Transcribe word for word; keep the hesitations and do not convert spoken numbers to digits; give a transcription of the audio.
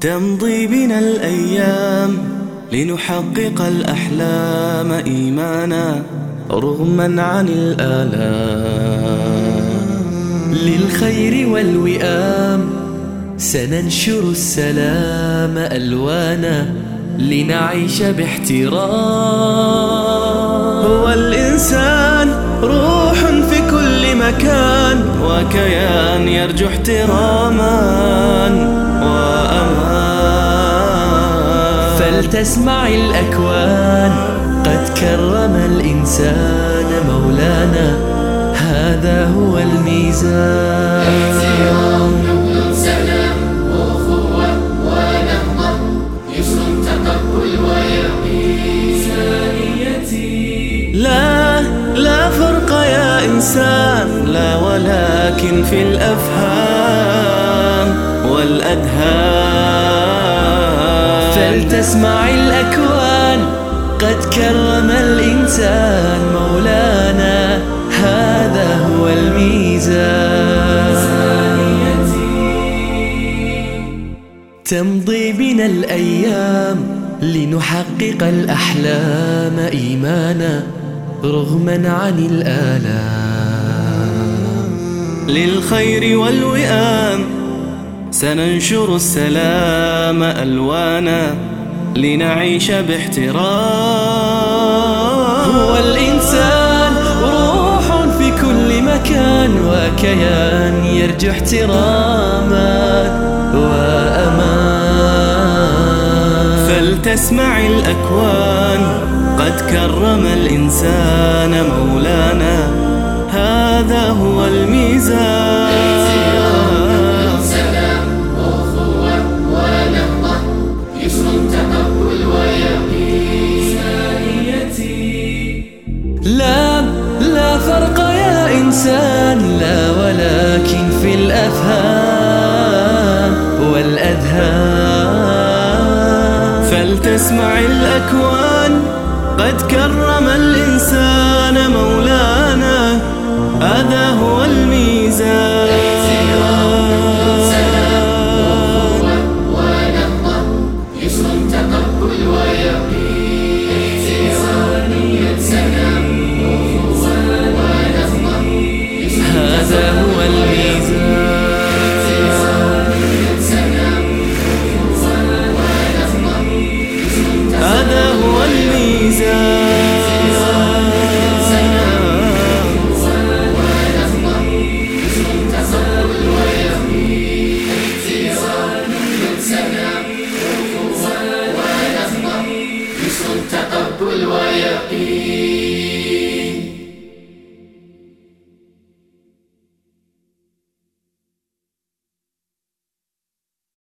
تمضي بنا الأيام لنحقق الأحلام إيمانا رغما عن الآلام. للخير والوئام سننشر السلام ألوانا لنعيش باحترام. هو الإنسان روح في كل مكان وكيان يرجو احتراما وأمان. فلتسمع الأكوان قد كرم الإنسان مولانا، هذا هو الميزان. احترام نبل سلام وأخوة ونهضة، يسر تقبل ويقين. لا لا فرق يا إنسان، لا ولكن في الأفهام والأذهان. فلتسمع الأكوان قد كرم الإنسان مولانا، هذا هو الميزان. تمضي بنا الأيام لنحقق الأحلام إيمانا رغما عن الآلام. للخير والوئام سننشر السلام ألوانا لنعيش باحترام. هو الإنسان روح في كل مكان وكيان يرجو احتراما وأمان. فلتسمع الأكوان قد كرم الإنسان مولانا، هذا هو الميزان. سلام وأخوة ونهضة، يسر تقبل ويقين. لا لا فرق يا إنسان، لا ولكن في الأفهام والأذهان. فلتسمع الأكوان قد كرم الإنسان مولانا، هذا هو الميزان. سلام ونهضة، يسر تقبل ويقين. سلام ونهضة، هذا هو الميزان. هذا هو الميزان. تقبل ويقين.